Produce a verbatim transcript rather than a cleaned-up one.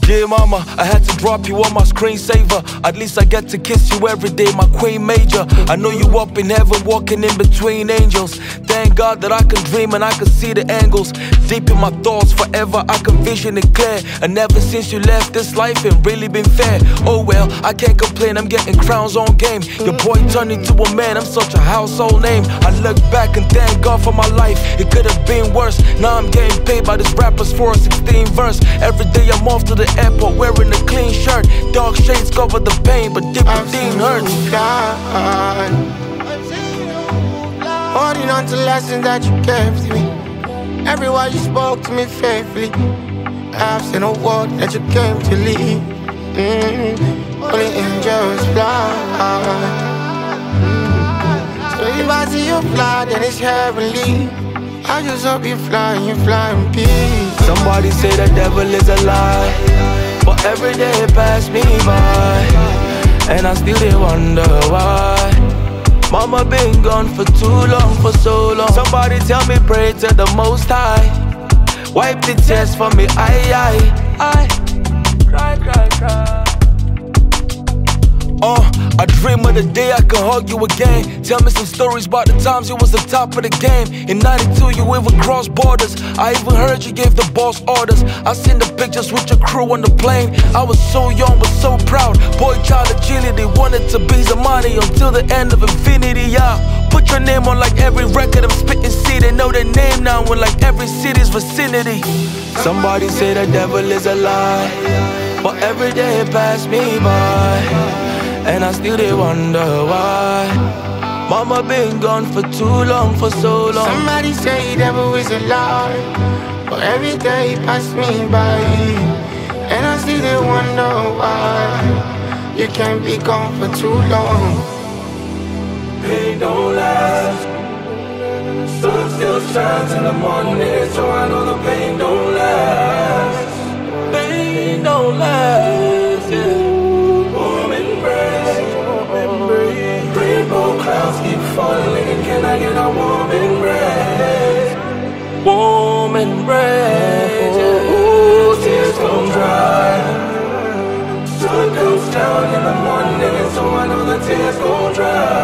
Dear mama, I had to drop you on my screensaver. At least I get to kiss you every day, my queen major. I know you up in heaven, walking in between angels. Thank God that I can dream and I can see the angles. Deep in my thoughts, forever I can vision it clear. And ever since you left, this life ain't really been fair. Oh well, I can't complain, I'm getting crowns on game. Your boy turned into a man, I'm such a household name. I look back and thank God for my life, it could have been worse. Now I'm getting paid by these rappers for a sixteen verse. Every day I'm off to the airport wearing a clean shirt. Dark shades cover the pain, but deep within hurts. Holding on to lessons that you gave to me. Every word you spoke to me faithfully. I've seen a word that you came to leave. Mm-hmm. Only angels fly. Mm-hmm. So if I see you fly, then it's heavenly. I just hope you fly and you fly in peace. Somebody say the devil is a lie, but every day it passed me by, and I still they wonder why. Mama been gone for too long, for so long. Somebody tell me pray to the Most High. Wipe the tears for me, I, I, I cry, cry, cry. Oh, I dream of the day I can hug you again. Tell me some stories about the times you was the top of the game. In ninety-two you even crossed borders. I even heard you gave the boss orders. I seen the pictures with your crew on the plane. I was so young but so proud. Boy child agility, wanted to be Zamani until the end of infinity. Yeah, put your name on like every record I'm spitting. See, they know their name now in like every city's vicinity. Somebody say the devil is a lie, but every day it passed me by, and I still they wonder why. Mama been gone for too long, for so long. Somebody say the devil is a lie, but every day pass me by, and I still they wonder why. You can't be gone for too long. Pain don't last. Sun still shines in the morning, so I know the pain don't last. Pain don't last, yeah. Rainbow clouds keep falling. Can I get a warm embrace? Warm embrace, yeah. Ooh, tears gon' dry. Sun comes down in the morning, so I know the tears gon' dry.